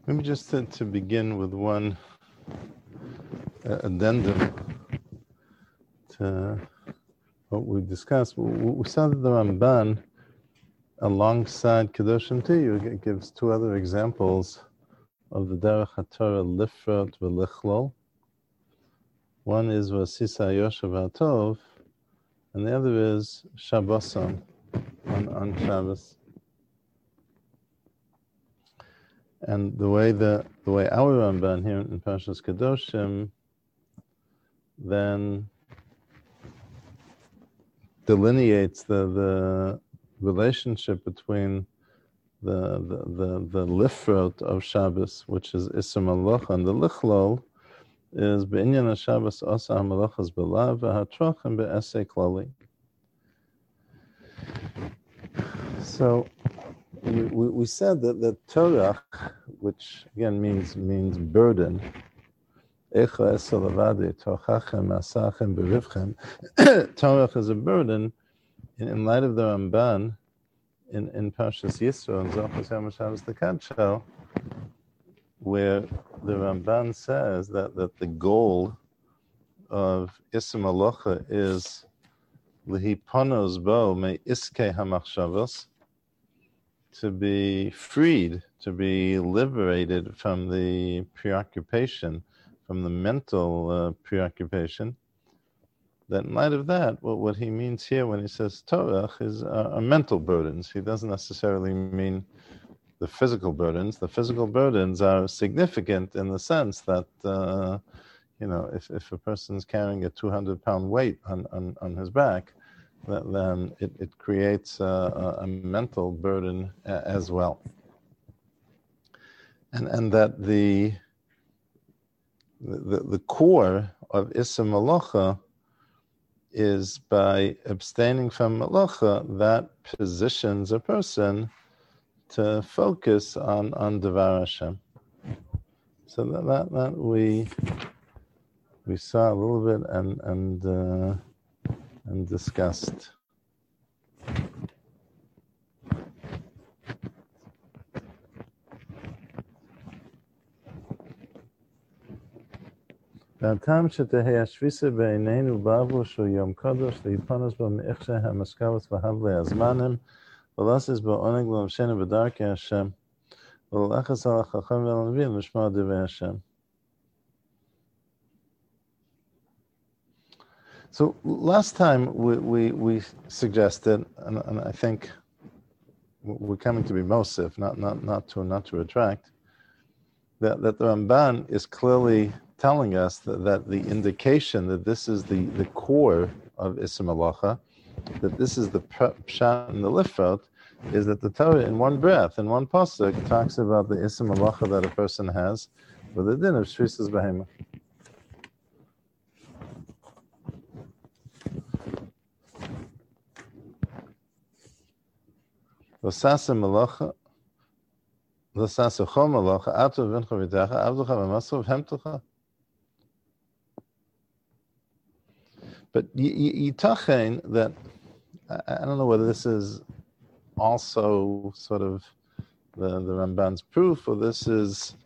Maybe just to begin with one addendum to what we've discussed. We saw that the Ramban, alongside Kedoshim Tiyu, gives two other examples of the Derech HaTorah Lifrot v'Lichlol. One is Vasisa Yoshev HaTov, and the other is Shabboson, on Shabbos. And the way our Ramban here in Parshas Kedoshim then delineates the relationship between the Lifrot of Shabbos, which is Issa Malacha, and the Lichlol is B'inyan HaShabbos Osa HaMalachas B'lav v'Hatrochem B'Esei Klali. So we said that the Torah, which again means burden, Torah is a burden in light of the Ramban in Parshas Yisro and Zochos Yom HaShabbos the Kadsho, where the Ramban says that the goal of Issa Malacha is Lihiponos bo me iske hamachshavos, to be freed, to be liberated from the preoccupation, from the mental preoccupation. That in light of that, what he means here when he says Torah is mental burdens. He doesn't necessarily mean the physical burdens. The physical burdens are significant in the sense that, if a person's carrying a 200-pound weight on his back, then it creates a mental burden as well. And that the core of Issa Malacha is by abstaining from Malacha, that positions a person to focus on Devar Hashem. So that we saw a little bit and discussed. והטעם שתהא השביסה בעינינו בעבור שהוא יום קודש להיפונוס בו מאיכשה המשכוות והבלי הזמנים ולעשות בו עונג ולמשנו בדרכי השם וללחץ על החכם ולנביא לשמוע דברי השם. So last time we suggested, and I think we're coming to be Mosif, not to retract, that the Ramban is clearly telling us that the indication that this is the core of Issa Malacha, that this is the pshat and the lifrot, is that the Torah in one breath, in one pasuk, talks about the Issa Malacha that a person has with the din of Shvisas Behemah. L'sasa malacha, l'sasa chol malacha, ato v'incha v'techa, avducha v'masav hemtucha. But yitachen that, I don't know whether this is also sort of the Ramban's proof, or this is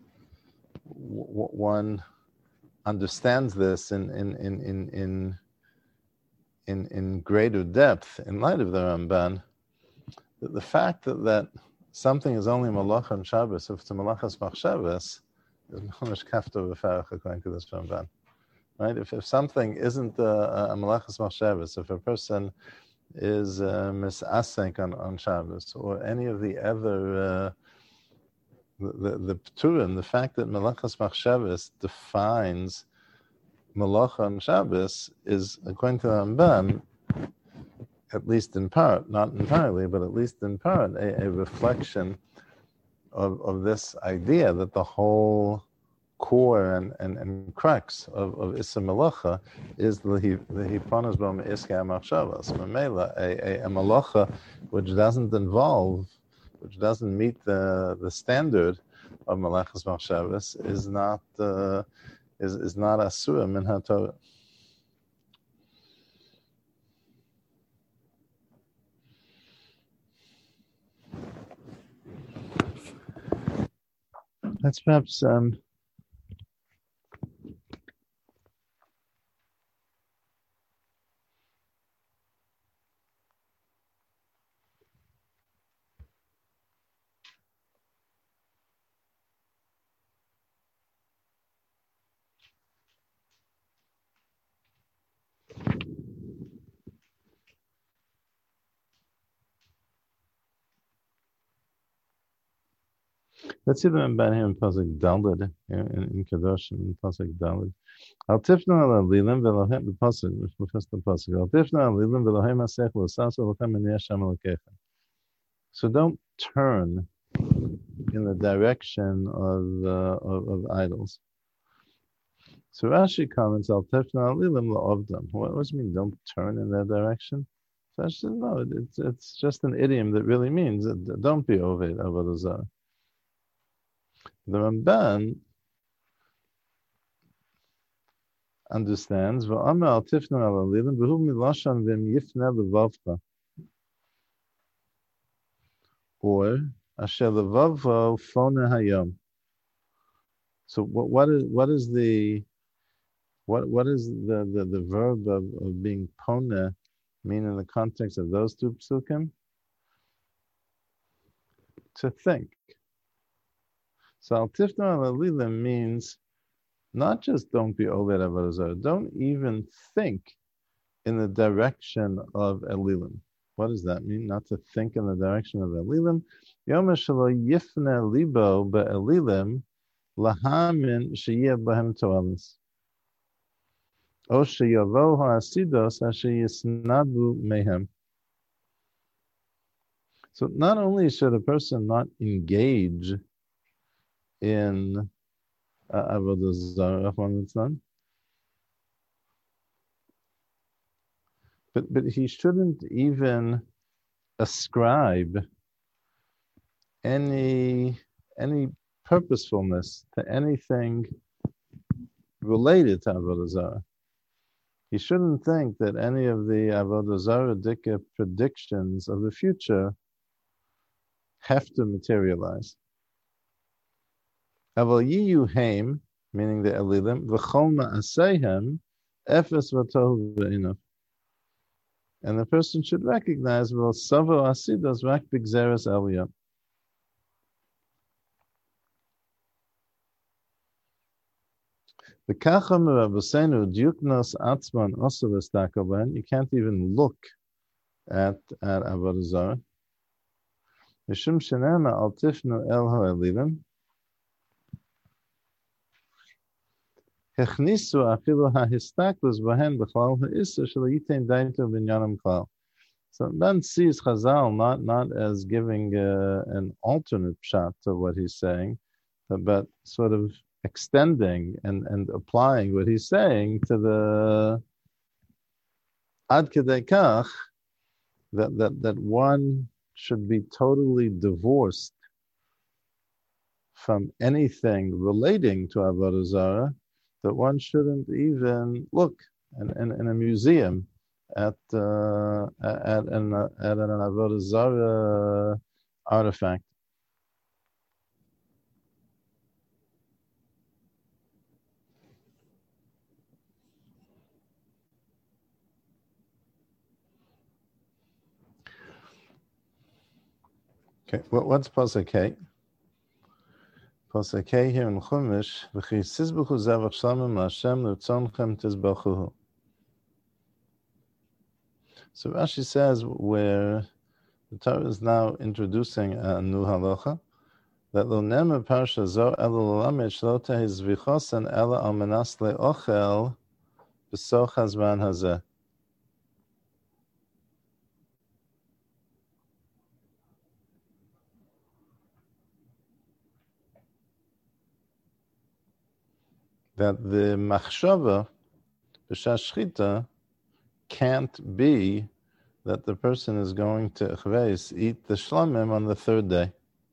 one understands this in greater depth in light of the Ramban. The fact that something is only Malacha and Shabbos, if it's a Malachas Machshavos, is Mamash Kafta V'Farach according to this Ramban. Right? If something isn't a Malachas Machshavos, if a person is misasek on Shabbos, or any of the other, the Pturim, the fact that Malachas Machshavos defines Malacha and Shabbos is, according to the Ramban, at least in part, not entirely, but at least in part, a reflection of this idea that the whole core and crux of Issa Malacha is the Hiponos Bo Me'iske HaMachshavos. Mamela, a Malacha which doesn't meet the standard of Malachas Machshavos is not Asura Min HaTorah. Let's perhaps let's see the Ramban here in Pasuk Daled in Kadosh in Pasuk Daled. Al tifna al lilim velohem the Pasuk which refers to the Pasuk. Al tifna al lilim velohem asech l'saso l'chem and yesham l'kechem. So don't turn in the direction of idols. So Rashi comments al tifna al lilim la'ovdam. What does it mean? Don't turn in that direction. So Rashi says no. It's just an idiom that really means don't be oved avodah zarah. The Ramban understands or asher levavo fone hayom. So what is the verb of being pone mean in the context of those two psukim? To think. So al tifna al lilim means not just don't be oved avodah zarah, don't even think in the direction of elilim. What does that mean? Not to think in the direction of elilim. Yom shelo yifne libo be'elilim lahamin sheyeh bahem toalis. O sheyavo ha'asidos asher yisnabu mehem. So not only should a person not engage in avodah zarah when it's done, but he shouldn't even ascribe any purposefulness to anything related to avodah zarah. He shouldn't think that any of the avodah zarah dika predictions of the future have to materialize. Aval yiyu heim, meaning the elilim, v'chol ma'aseihem, efes v'tohu ve'inav. And the person should recognize, well, savo asidos rak b'gzeres aliyah. V'kacham rabbeinu diuknos atzman osel estakoben. You can't even look at avodah zarah. Mishum shenema al tifnu el ha'elilim. Hechnisu afilu hahistaklus bahen b'chlal ha'isur shelo yitain daito b'inyanam klal. So Ben sees Chazal not as giving an alternate pshat to what he's saying, but sort of extending and applying what he's saying to the ad kedei kach that one should be totally divorced from anything relating to avodah zarah, that one shouldn't even look in a museum at an avodah zarah artifact. Okay, what's Pasuk Hey? Pasuk Hey here in Chumash, v'chi tizbechu zavach shlamim la'Hashem l'rtzonchem tizbechuhu. So Rashi says where the Torah is now introducing a new halacha, that lo nemer parsha zo ela l'lamed shlo tehi zvichosen ela al menas le'ochel b'soch hazman hazeh. That the machshava, b'shas shchita, can't be that the person is going to eat the shlamim on the third day.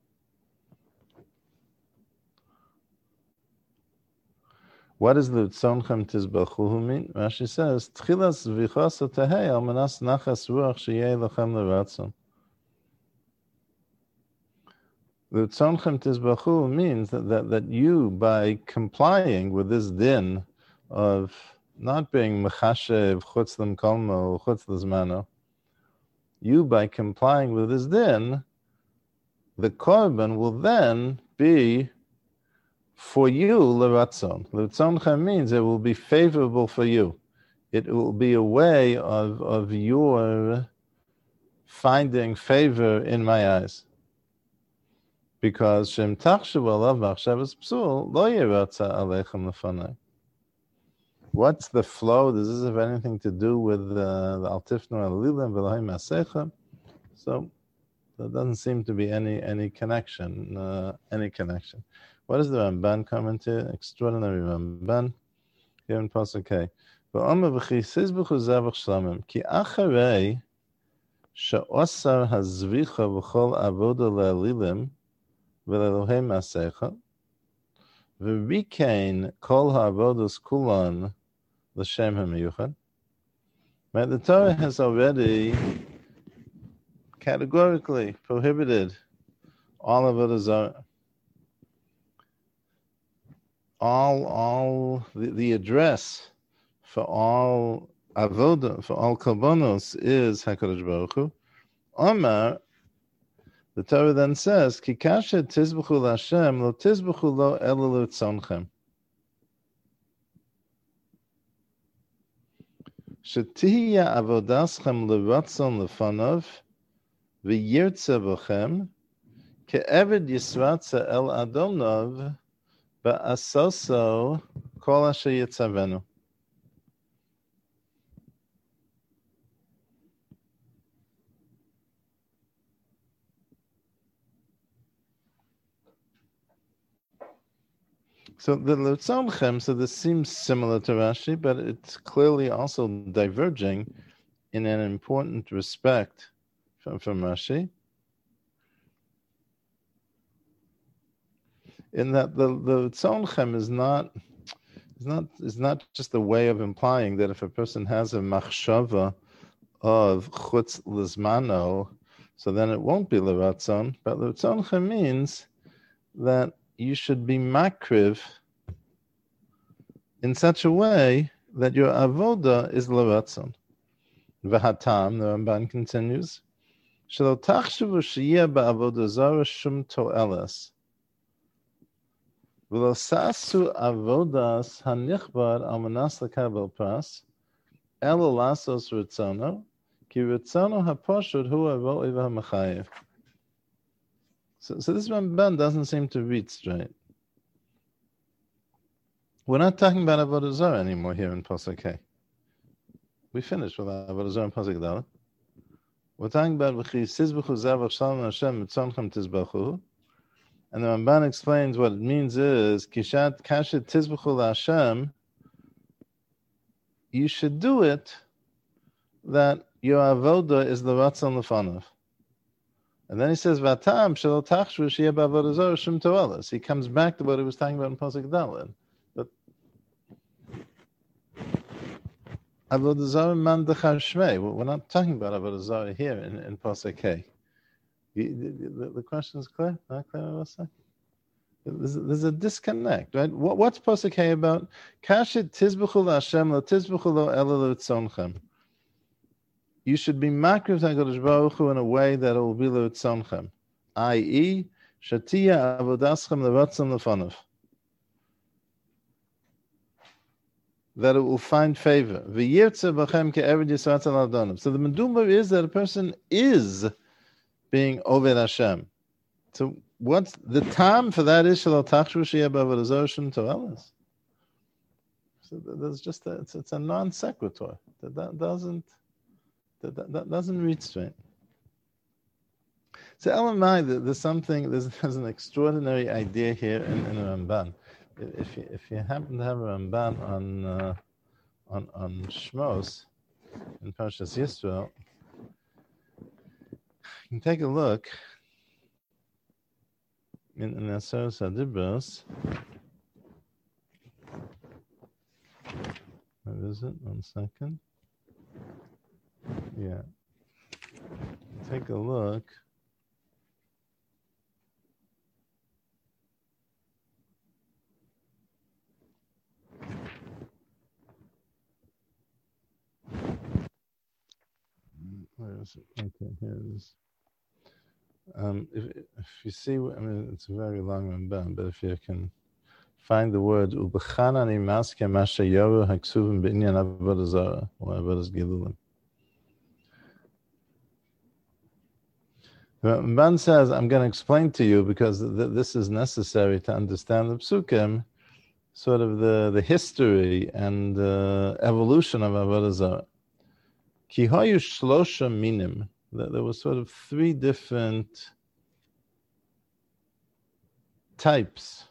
What does the tzonechem tizbachuhu mean? Rashi says, Tchilas vichas tehei al manas nachas ruach sheyeh lachem leratzon. L'tzonchem tizbachu means that you, by complying with this din of not being mechashev chutz l'mkolmo chutz l'zmano, you, by complying with this din, the korban will then be for you l'ratzon. L'tzonchem means it will be favorable for you. It will be a way of your finding favor in my eyes. Because Shem Tachshav Alav Machshavas Psul Lo Yeratza Aleichem Lefanai. What's the flow? Does this have anything to do with the Al Tifnu Alilim V'Lohim Asecha? So there doesn't seem to be any connection. What does the Ramban comment here? Extraordinary Ramban here in Pasuk K. V'Omer V'Chisiz B'Chu Zavach Shlamim Ki Acharei She'osar Hazvicha V'Chol Avoda Le'Alilim V'Elohim Asecha V'Rikain Kol HaAvodos Kulan L'Shem HaMiyuchad. Right, the Torah has already categorically prohibited all avodah zarah. All the address for all avodah, for all korbanos is HaKadosh Baruch Hu. Omar, the Torah then says, Ki kasher tizbuchu l'Hashem, lo tizbuchu lo ela l'tzonchem. Shetiya avodaschem l'ratzon l'fanov, v'yirtze b'chem, ke'eved yisratze el adonov, ba'asoso kol asher yitzavenu. So the L'Tzonchem, so this seems similar to Rashi, but it's clearly also diverging in an important respect from Rashi. In that the L'Tzonchem is not just a way of implying that if a person has a machshava of chutz l'zmano, so then it won't be l'ratzon. But L'Tzonchem means that you should be makriv in such a way that your avoda is l'ratzon. V'hatam, the Ramban continues, shelo tachshavu sheyeh ba'avoda zara shum to'eles, v'lo sasu avodas hanichbar al manas l'kabel pras, elo lasos ritzono, ki ritzono haposhut hu avo'i v'hamachayev. So this Ramban doesn't seem to read straight. We're not talking about Avodah Zarah anymore here in Pasuk K. We finished with Avodah Zarah in Pasuk Dalet. We're talking about V'chisiz b'chu zavach shalom Hashem mitzonchem tizbachu. And the Ramban explains what it means is, Kishat kashet tizbachu l'Hashem, you should do it that your Avodah is l'ratzon l'fanav. And then he says, "Vatam shelo tachshu sheyeh ba'avodah zarah shum to'eles." He comes back to what he was talking about in Pasuk Dalet. But avodah zarah man dechar shmei. We're not talking about avodah zarah here in Pasuk K. The question is clear. Not clear what I was saying? There's a disconnect, right? What's Pasuk K about? Kashet tizbuchu l'Hashem lo tizbuchu lo ela l'tzonchem. You should be makriv HaKadosh Baruch Hu in a way that it will be l'tzonchem, i.e., shatiya avodaschem l'ratzon l'fanav, that it will find favor. V'yirtze b'chem ke'eved yisratz al adonim. So the medumar is that a person is being oved Hashem. So what's the time for that is shelo tachshu sheyeh b'avodah zarah shum to'eles. So there's just it's a non sequitur that doesn't read straight. So Elamai, there's an extraordinary idea here in Ramban. If you happen to have a Ramban on Shmos in Parshas Yisrael, you can take a look in Aseres HaDibros. Where is it? 1 second. Yeah. Take a look. Okay, here it is. If you see, I mean, it's a very long Ramban, but if you can find the word ubechan ani maske masha yoru haksuvim b'inyan avodah zara or avodas gilulim. Ramban says, I'm going to explain to you because this is necessary to understand the psukim, sort of the history and evolution of avodah zara. Ki hayu shlosha minim. There were sort of three different types,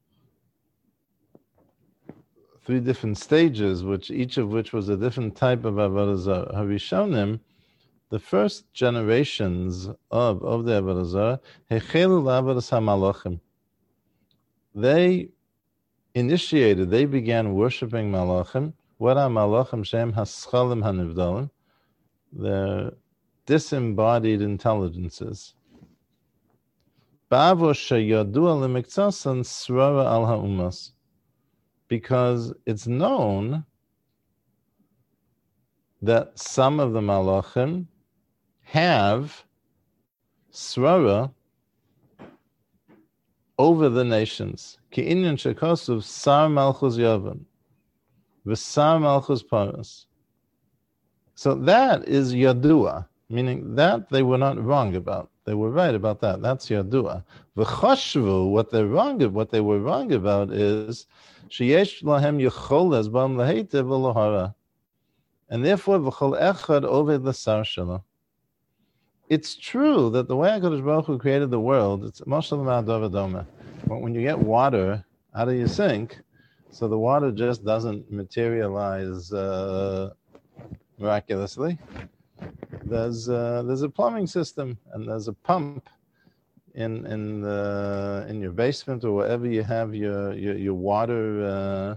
three different stages, each of which was a different type of avodah zara. Harishonim, the first generations of the avodah zara, hechelu la'avodas hamalachim. They began worshiping malachim. What are malachim? Shem haschalim hanivdalim. They're disembodied intelligences. Because it's known that some of the malachim have srara over the nations. Ki'inyan shekasuv sar malchus yavan v'sar malchus paras. So that is yadua, meaning that they were not wrong about. They were right about that. That's yadua. V'chashvu, what they were wrong about is sheyesh lahem yecholes bam laheitev v'lohara, and therefore v'chol echad oved l'sar shelo. It's true that the way HaKadosh Baruch Hu created the world, it's mashal ma'adov adoma. When you get water out of your sink, so the water just doesn't materialize miraculously. There's a plumbing system and there's a pump in your basement or wherever you have your water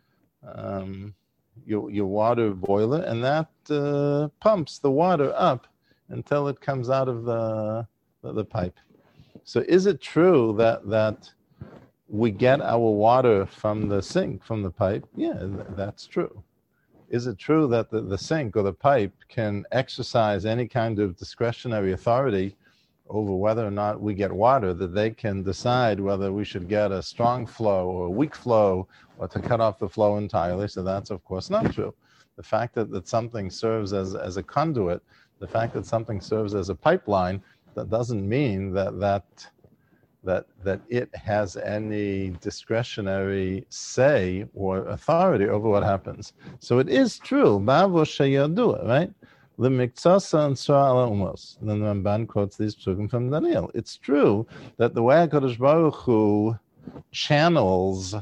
your water boiler, and that pumps the water up until it comes out of the pipe. So is it true that we get our water from the sink, from the pipe? Yeah, that's true. Is it true that the sink or the pipe can exercise any kind of discretionary authority over whether or not we get water, that they can decide whether we should get a strong flow or a weak flow or to cut off the flow entirely? So that's, of course, not true. The fact that something serves as a conduit, the fact that something serves as a pipeline, that doesn't mean that it has any discretionary say or authority over what happens. So it is true, right? And then the Ramban quotes these psukim from Daniel. It's true that the way HaKadosh Baruch Hu channels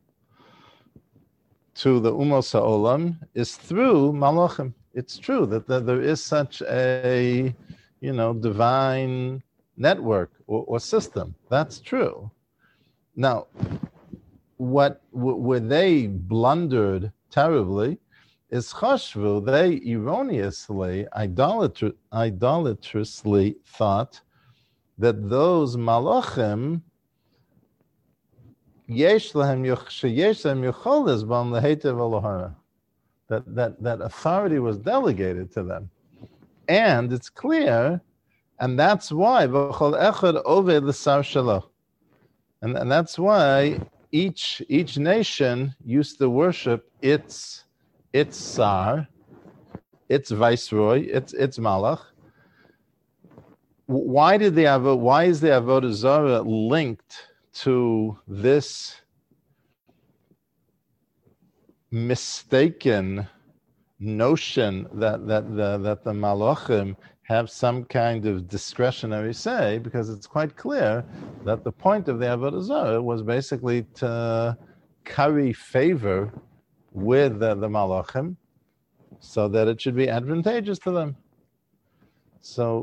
to the Umos HaOlam is through Malachim. It's true that there is such a, divine network or system. That's true. Now, where they blundered terribly is chashvu. They erroneously, idolatrously thought that those malachim yesh lahem yocholes bam laheitev Elohara. That authority was delegated to them, and it's clear. And that's why v'chol echad oved l'sar shelo, and that's why each nation used to worship its sar, its viceroy, its malach. Why is the avodah zarah linked to this mistaken notion that the malachim have some kind of discretionary say? Because it's quite clear that the point of the avodah zarah was basically to curry favor with the malachim so that it should be advantageous to them. So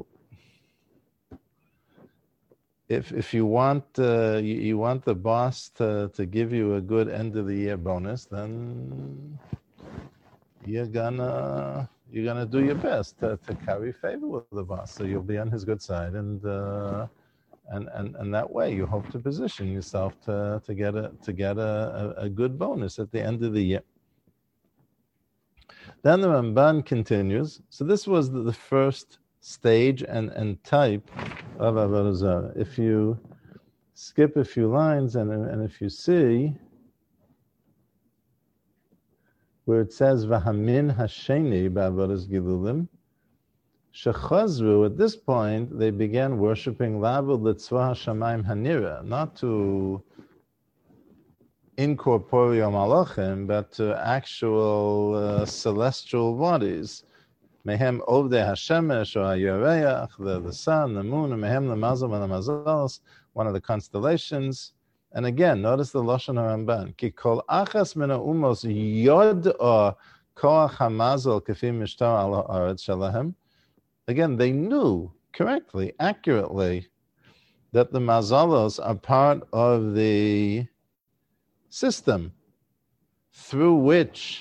if you want you want the boss to give you a good end of the year bonus, then you're gonna do your best to carry favor with the boss, so you'll be on his good side, and that way you hope to position yourself to get a good bonus at the end of the year. Then the Ramban continues. So this was the first stage and type of Avodah Zarah. If you skip a few lines and if you see where it says Vahamin Hasheni Ba'avodas Gilulim, Shechazru, at this point, they began worshipping Lavud Litzvah Hashamayim Hanira, not to incorporeal malachim, but to actual celestial bodies. Mehem Ovdei Hashemesh or Hayoreach, the sun, the moon, and Mehem the Mazal and the Mazalos, one of the constellations. And again, notice the Lashon HaRamban. Ki kol achas mina umos yod or koach hamazal kefim mishtar ala haaretz shalahem. Again, they knew correctly, accurately, that the mazalos are part of the system through which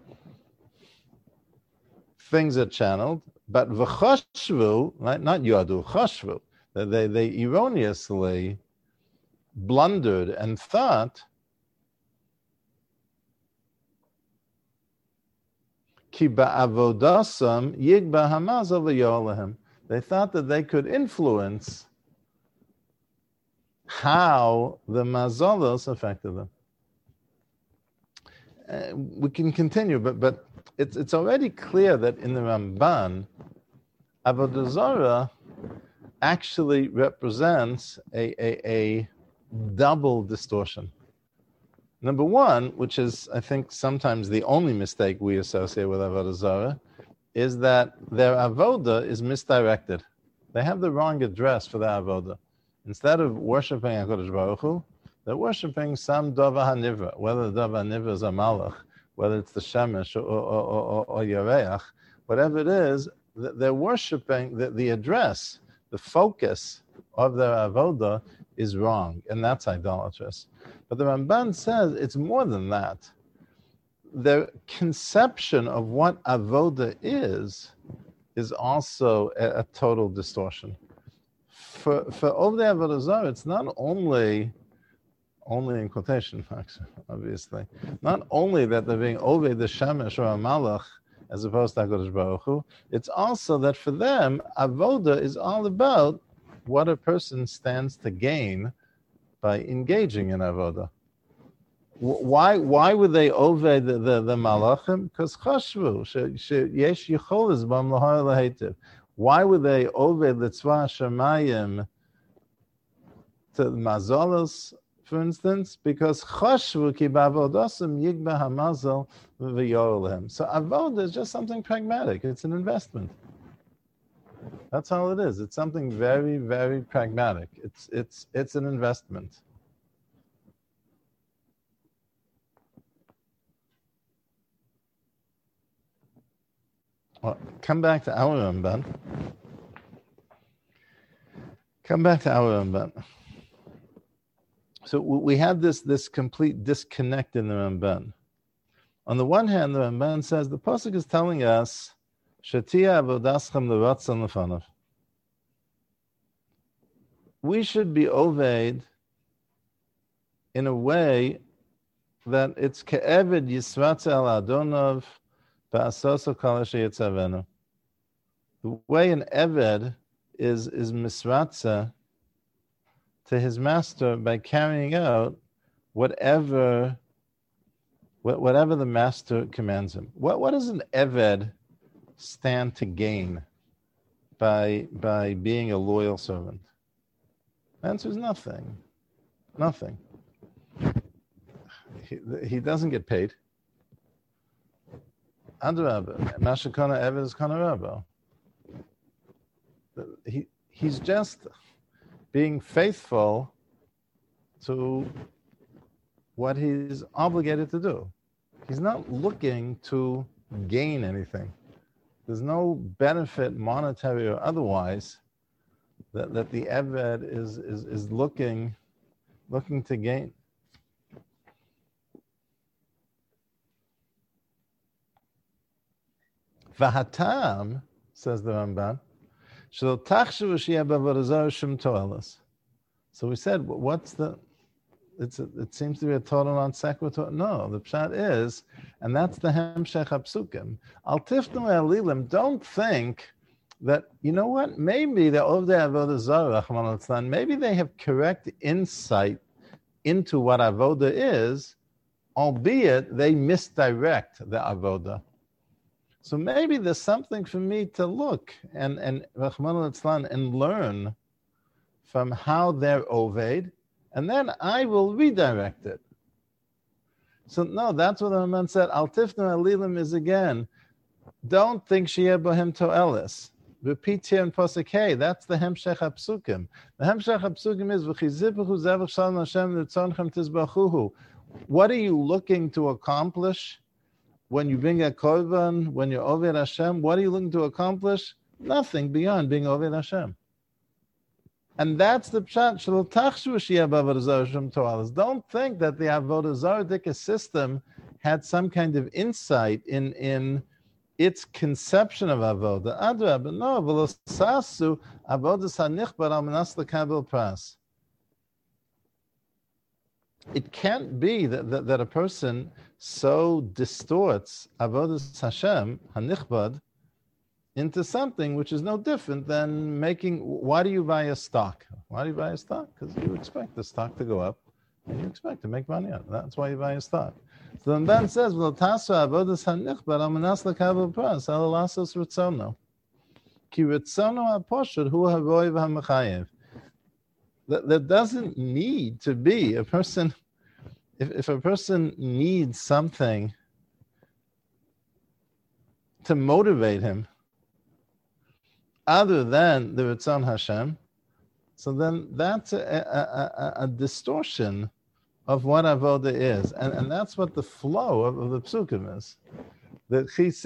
things are channeled, but v'choshvu, right, not yadu, choshvu, they erroneously blundered and thought ki ba'avodasam yigba hamazal v'yolahem. They thought that they could influence how the mazalos affected them. We can continue, but it's already clear that in the Ramban, Avodah Zarah actually represents a double distortion. Number one, which is, I think, sometimes the only mistake we associate with Avodah Zarah, is that their avodah is misdirected. They have the wrong address for their avodah. Instead of worshiping HaKadosh Baruch Hu, they're worshiping some Dava HaNivra, whether the Dava HaNivra is a Malach, whether it's the Shemesh or Yareach, whatever it is, they're worshiping the address, the focus of their avodah is wrong, and that's idolatrous. But the Ramban says it's more than that. Their conception of what avodah is also a total distortion. For Ovdei Avodah Zarah, it's not only in quotation marks, obviously, not only that they're being Ovdei the Shemesh or a Malach as opposed to HaKadosh Baruch Hu, it's also that for them, avodah is all about what a person stands to gain by engaging in avodah. Why would they Ovdei the Malachim? Because chashvu sheyesh yicholas bam lahar lahetiv. Why would they Ovdei the Tzva Shamayim to Mazalos, for instance? Because chashvu ki ba'avodasam yigba hamazal v'yorolhem. So avodah is just something pragmatic. It's an investment. That's all it is. It's something very, very pragmatic. It's an investment. Well, come back to our Ramban. So we have this complete disconnect in the Ramban. On the one hand, the Ramban says the pasuk is telling us Shatia avodaschem l'ratzon lefanav. We should be oved in a way that it's ke'eved yisratze al adonov ba'asoso kol asher yitzavenu. The way an eved is misratze to his master by carrying out whatever the master commands him. What does an eved stand to gain by being a loyal servant? The answer is nothing. Nothing. He doesn't get paid. Adrabah, Mashakana Eved is Kana Rabbo. He's just being faithful to what he's obligated to do. He's not looking to gain anything. There's no benefit, monetary or otherwise, that the Eved is looking to gain. Vahatam, says the Ramban, so we said, it seems to be a total non sequitur. No, the pshat is, and that's the hemshech hapsukim. Al tifnu elilim, don't think that, you know what, maybe the Ovdei Avodah Zarah, Rachmana litzlan, maybe they have correct insight into what Avodah is, albeit they misdirect the Avodah. So maybe there's something for me to look and Rachmana litzlan, and learn from how they're Oved, and then I will redirect it. So no, that's what the Ramban said. Al tifnu alilim is again, don't think Sheyeh Bohem To'elis. Repeat here in Pasuk Hey, that's the Hemshech HaPsukim. The Hemshech HaPsukim is V'chizibuchu zevach shalom Hashem l'tzonchem tizbachuhu. What are you looking to accomplish when you bring a korban, when you're Oved Hashem? What are you looking to accomplish? Nothing beyond being Oved Hashem. And that's the pshat. Shelo tachshu sheyeh b'avodah zarah shem to'alos. Don't think that the avodah zarah system had some kind of insight in its conception of avodah. Adrabah, no. V'lo sasu avodah hanichbar al manas lekabel pras. It can't be that a person so distorts avodas Hashem hanichbad into something which is no different than making. Why do you buy a stock? Why do you buy a stock? Because you expect the stock to go up, and you expect to make money on it. That's why you buy a stock. So the Ramban says, "V'lo tasu avodas hanichbar al manas lekabel pras el lasos ritzono, ki ritzono haposhut hu haroi v'hamechayev." There doesn't need to be a person. If a person needs something to motivate him other than the Ritzon Hashem, so then that's a distortion of what Avodah is. And that's what the flow of the Psukim is. The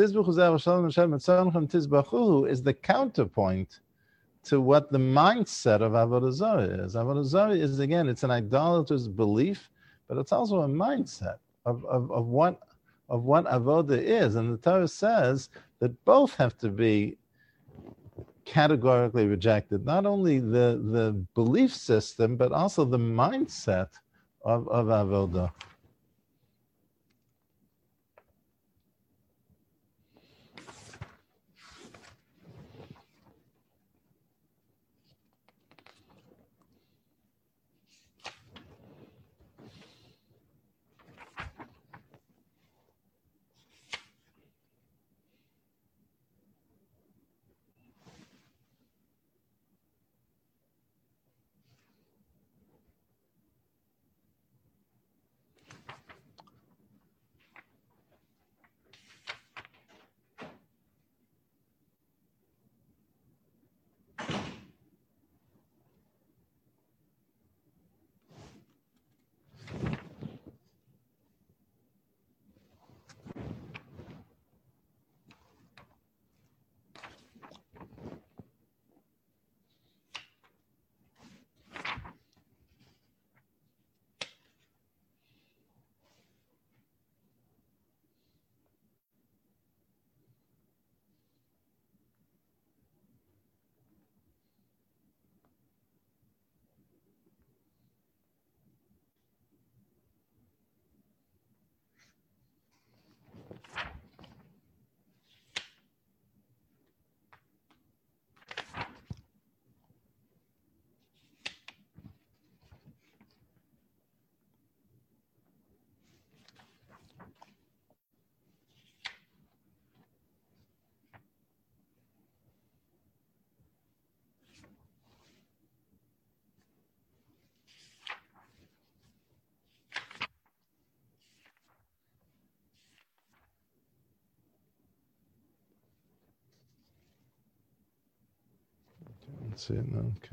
is the counterpoint to what the mindset of Avodah Zarah is. Avodah Zarah is, again, it's an idolatrous belief, but it's also a mindset of what Avodah is. And the Torah says that both have to be categorically rejected. Not only the belief system, but also the mindset of Avodah. That's it. Okay.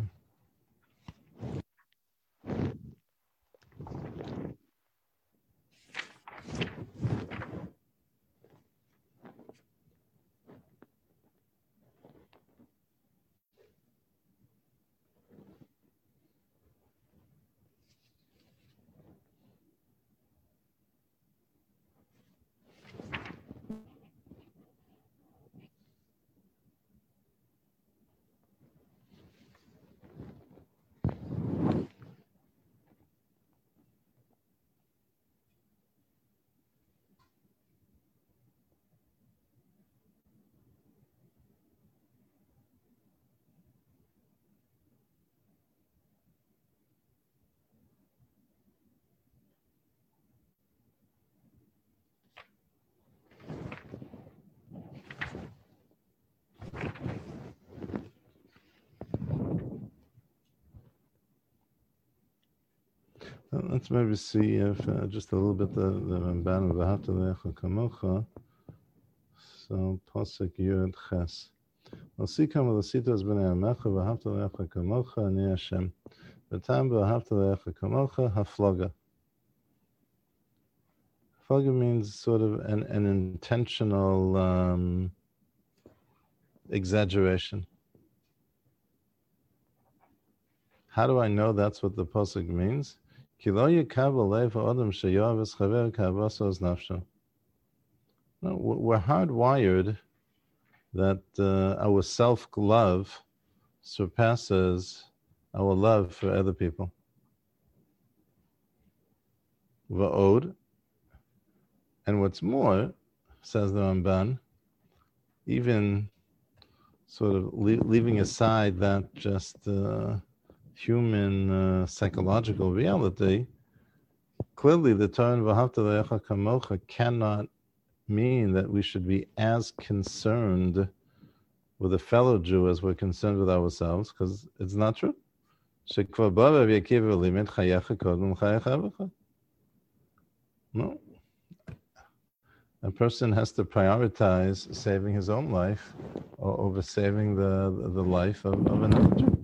Let's maybe see if just a little bit the Ramban of V'ahavta L'reacha Kamocha. So Pasuk Yud Ches. L'sikam v'l'sitos b'nei Amecha V'ahavta L'reacha Kamocha Ani Hashem. V'tam V'ahavta L'reacha Kamocha Haflaga. Haflaga means sort of an intentional exaggeration. How do I know that's what the pasuk means? We're hardwired that our self-love surpasses our love for other people. Va'od. And what's more, says the Ramban, even sort of leaving aside that just human psychological reality, clearly the Torah V'ahavta L'reacha Kamocha cannot mean that we should be as concerned with a fellow Jew as we're concerned with ourselves, because it's not true. No. A person has to prioritize saving his own life over saving the life of another Jew.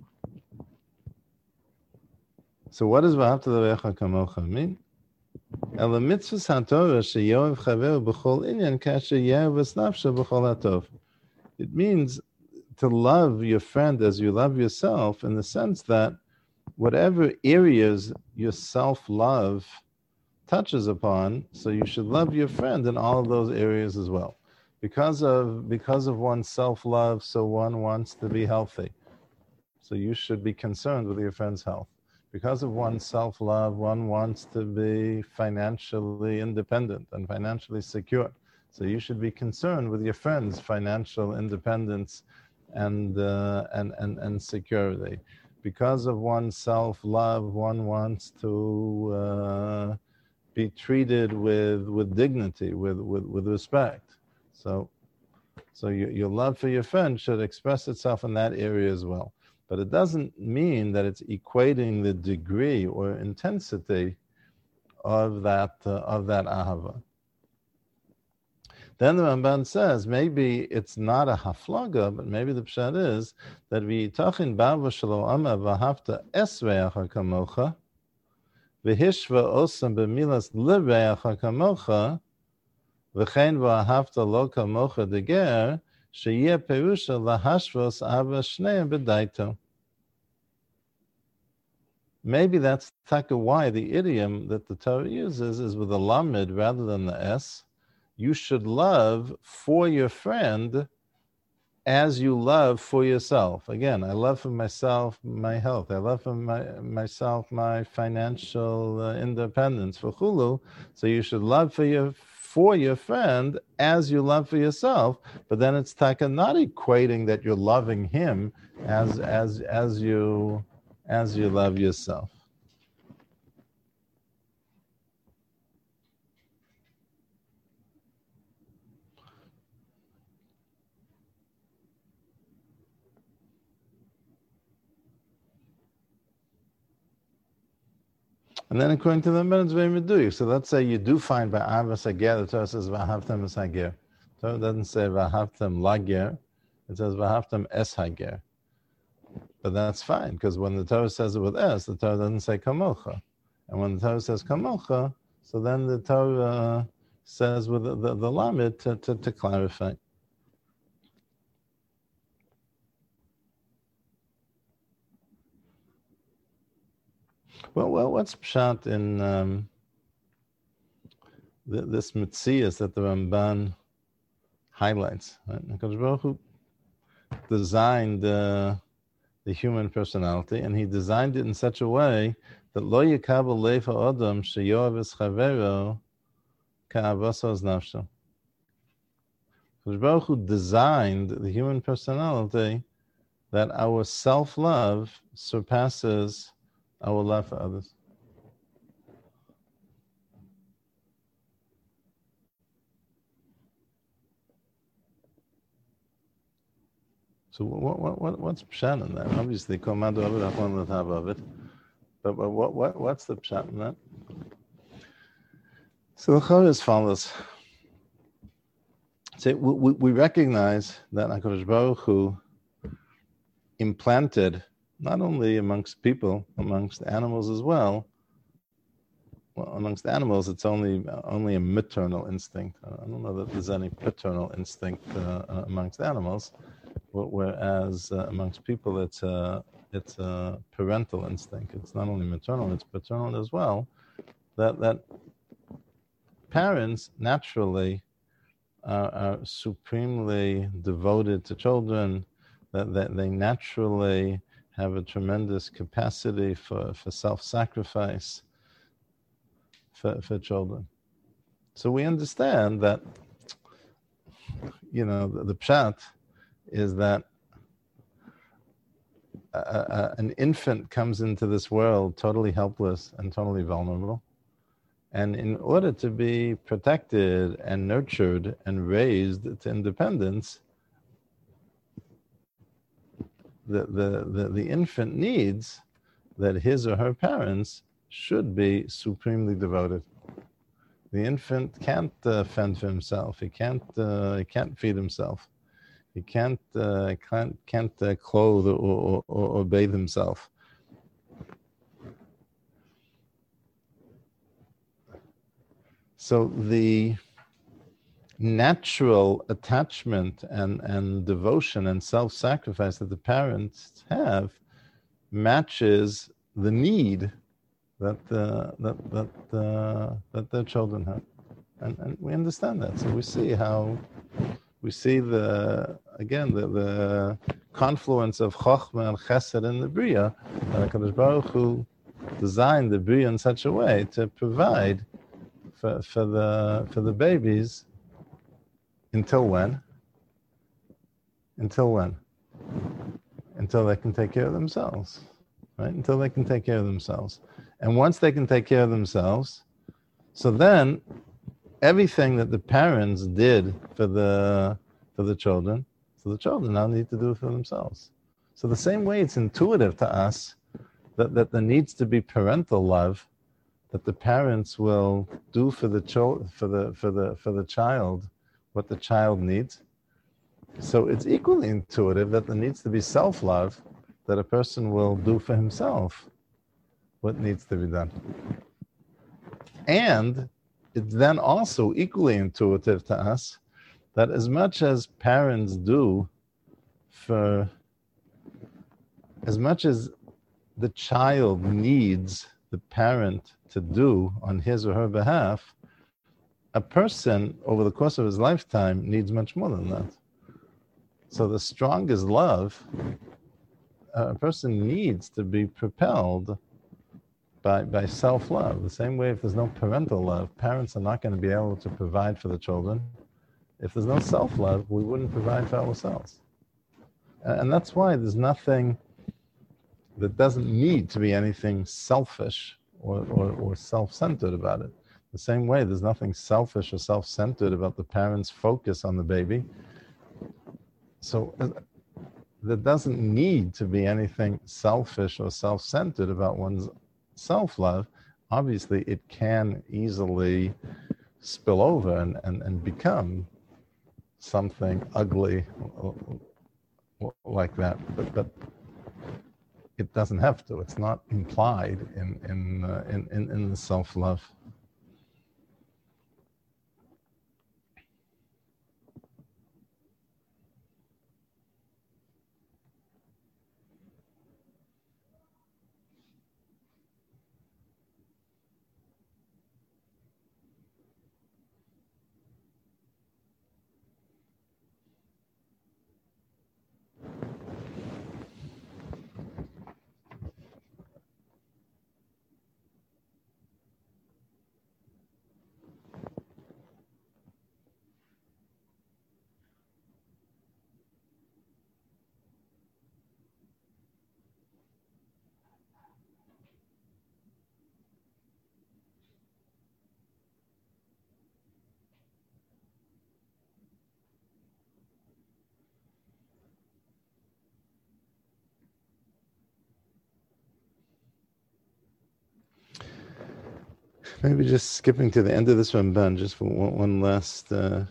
So what does V'ahavta L'reacha Kamocha mean? Ela mitzvahs haTorah sheyoav chaveru b'chol inyan kasher ye'avas nafsho b'chol hatov. It means to love your friend as you love yourself, in the sense that whatever areas your self-love touches upon, so you should love your friend in all of those areas as well. Because of one's self-love, so one wants to be healthy. So you should be concerned with your friend's health. Because of one's self-love, one wants to be financially independent and financially secure. So you should be concerned with your friend's financial independence and security. Because of one's self-love, one wants to be treated with dignity, with respect. So your love for your friend should express itself in that area as well. But it doesn't mean that it's equating the degree or intensity of that ahava. Then the Ramban says maybe it's not a haflaga, but maybe the pshat is that v'yitachin bava shelo ama v'ahavta es reacha kamocha v'hishva osam b'milas l'reacha kamocha v'chein v'ahavta lo kamocha deger sheyeh perusha lahashvos ava shneim b'daito. Maybe that's why the idiom that the Torah uses is with a lamed rather than the s. You should love for your friend as you love for yourself. Again, I love for myself my health. I love for myself my financial independence, for chulu. So you should love for your friend as you love for yourself. But then it's not equating that you're loving him as you love yourself. And then according to the Ramban, it's very meduyik. So let's say you do find by Avas Hager, the Torah says V'ahavtam es Hager. The Torah doesn't say V'ahavtam lager, it says V'ahavtam es Hager. But that's fine, because when the Torah says it with es, the Torah doesn't say kamocha. And when the Torah says kamocha, so then the Torah says with the lamed to clarify. Well, what's pshat in this mitzias that the Ramban highlights? Right? HaKadosh Baruch Hu designed the human personality, and he designed it in such a way that lo yikabel leif ha'odam sheyoav es chavero ka'avaso es nafsho. HaKadosh Baruch Hu designed the human personality that our self-love surpasses our love for others. So what's pshat in that? Obviously, komando of it, But what's the pshat in that? So the Chor is follows. So we recognize that HaKadosh Baruch Hu implanted, not only amongst people, amongst animals as well. Well, amongst animals, it's only a maternal instinct. I don't know that there's any paternal instinct amongst animals, whereas amongst people, it's a parental instinct. It's not only maternal; it's paternal as well. That parents naturally are supremely devoted to children. That they naturally have a tremendous capacity for self-sacrifice for children. So we understand that, the pshat is that an infant comes into this world totally helpless and totally vulnerable. And in order to be protected and nurtured and raised to independence, the infant needs that his or her parents should be supremely devoted. The infant can't fend for himself. He can't feed himself. He can't clothe or bathe himself. So the natural attachment and devotion and self-sacrifice that the parents have matches the need that their children have, and we understand that. So we see the confluence of Chochmah and Chesed in the Bria, and HaKadosh Baruch Hu designed the Bria in such a way to provide for the babies. Until when? Until they can take care of themselves, right? Until they can take care of themselves. And once they can take care of themselves, so then everything that the parents did for the children, so the children now need to do it for themselves. So the same way it's intuitive to us that there needs to be parental love, that the parents will do for the child what the child needs. So it's equally intuitive that there needs to be self-love, that a person will do for himself what needs to be done. And it's then also equally intuitive to us that as much as parents do as much as the child needs the parent to do on his or her behalf, a person over the course of his lifetime needs much more than that. So the strongest love, a person needs to be propelled by self-love. The same way, if there's no parental love, parents are not going to be able to provide for the children. If there's no self-love, we wouldn't provide for ourselves. And that's why there's nothing that doesn't need to be anything selfish or self-centered about it. The same way, there's nothing selfish or self-centered about the parents' focus on the baby. So there doesn't need to be anything selfish or self-centered about one's self-love. Obviously, it can easily spill over and become something ugly like that. But it doesn't have to. It's not implied in the self-love. Maybe just skipping to the end of this Ramban, just for one last thought.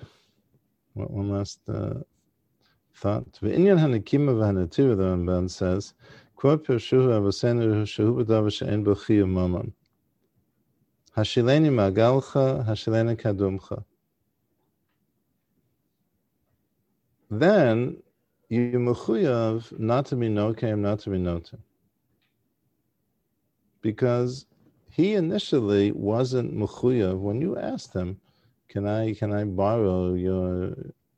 V'inyan hanekima v'hanatira, the Ramban says, Kor pirshuhu avosenu shehu b'davar she'en bo chiyuv mamon. Hashileni magalcha, hashileni kadumcha. Then you mechuyav not to be nokem, not to be notem, because he initially wasn't mechuyav when you asked him, "Can I borrow your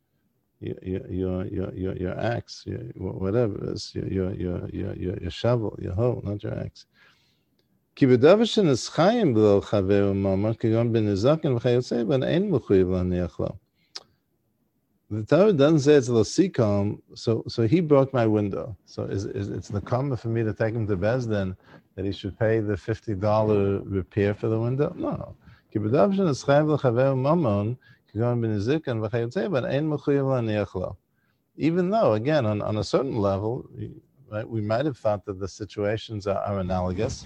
axe, whatever it is, your shovel, your hoe, not your axe." Ki b'davar sheneschayim b'lo chaver u'mamon kigon b'nizaken v'chayotzei ben ein mechuyav l'haniach lo. The Torah doesn't say it's l'sikom, so he broke my window. So it's the common for me to take him to Beis Din that he should pay the $50 repair for the window? No. Even though, again, on a certain level, right, we might have thought that the situations are analogous,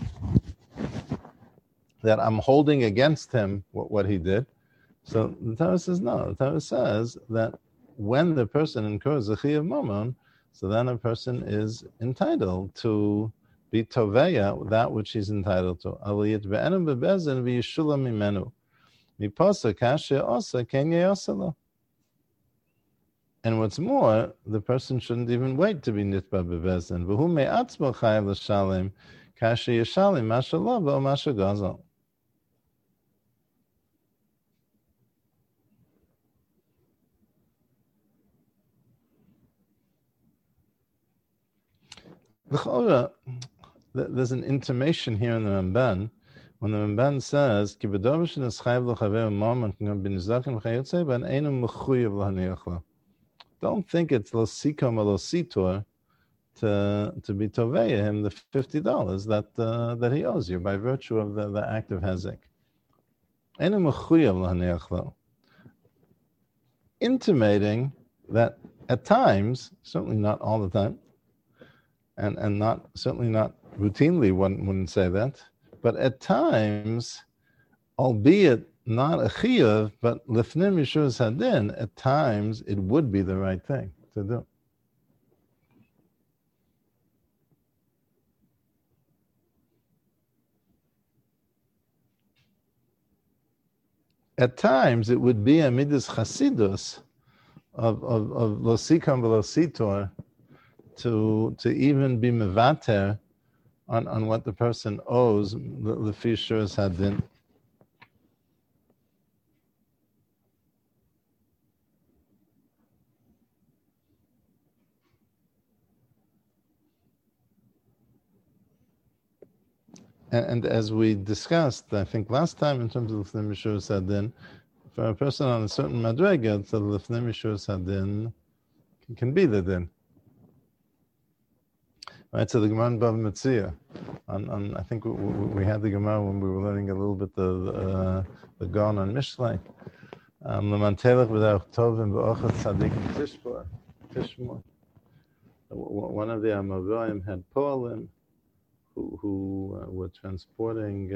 that I'm holding against him what he did. So the Torah says no. The Torah says that when the person incurs a chiyuv mamon, so then a person is entitled to be toveya that which he's entitled to. Aliyat be'enem be'bezin v'yishula mimenu. Mipasa kasher osa kenye osalo. And what's more, the person shouldn't even wait to be nitba be'bezin. V'hu me'atzmo chayav l'shalim kasher yishalim masha lo v'o masha gazal. There's an intimation here in the Ramban when the Ramban says, don't think it's l'sikom or l'sitor to be toveya him the $50 that he owes you by virtue of the act of hezek. Intimating that at times, certainly not all the time, and certainly not routinely, one wouldn't say that, but at times, albeit not a chiyuv, but lifnim yishurus hadin, at times it would be the right thing to do. At times it would be a midas chasidus of losikam v'lositor to even be mevater on what the person owes the fishers had been. And as we discussed, I think last time in terms of Lifnei Mishur Sadin, for a person on a certain madrega, so Lifnei Mishur Sadin can be the din. Right, so the Gemara in Bava Metzia, I think we had the Gemara when we were learning a little bit the Gaon on Mishlei. L'mantelech b'derech tovim b'ochad tzadikim tishmor. One of the Amavoim had Poalim who were transporting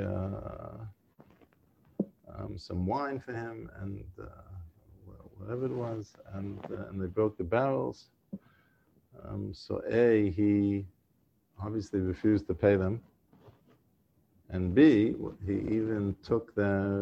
some wine for him and whatever it was, and they broke the barrels. So A, he obviously refused to pay them, and B, he even took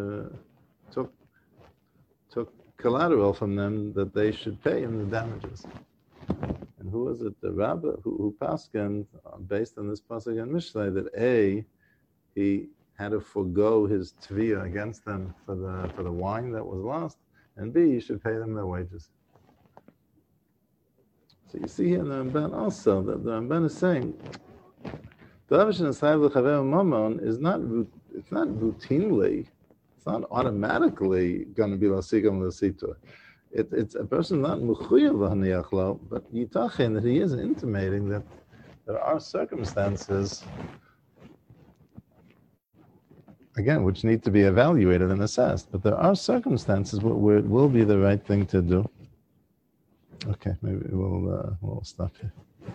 collateral from them that they should pay him the damages. And who was it? The rabbi who paskened based on this pasuk in Mishlei that A, he had to forego his tviyah against them for the wine that was lost, and B, he should pay them their wages. So you see here in the Ramban also that the Ramban is saying the Avashin Asayv L'Chaver Mamon is not routinely, it's not automatically going to be L'Sigam L'Situr. It's a person not Mechuyav L'Haniach Lo, but Yitachin that he is intimating that there are circumstances, again, which need to be evaluated and assessed, but there are circumstances where it will be the right thing to do. Okay, maybe we'll stop here.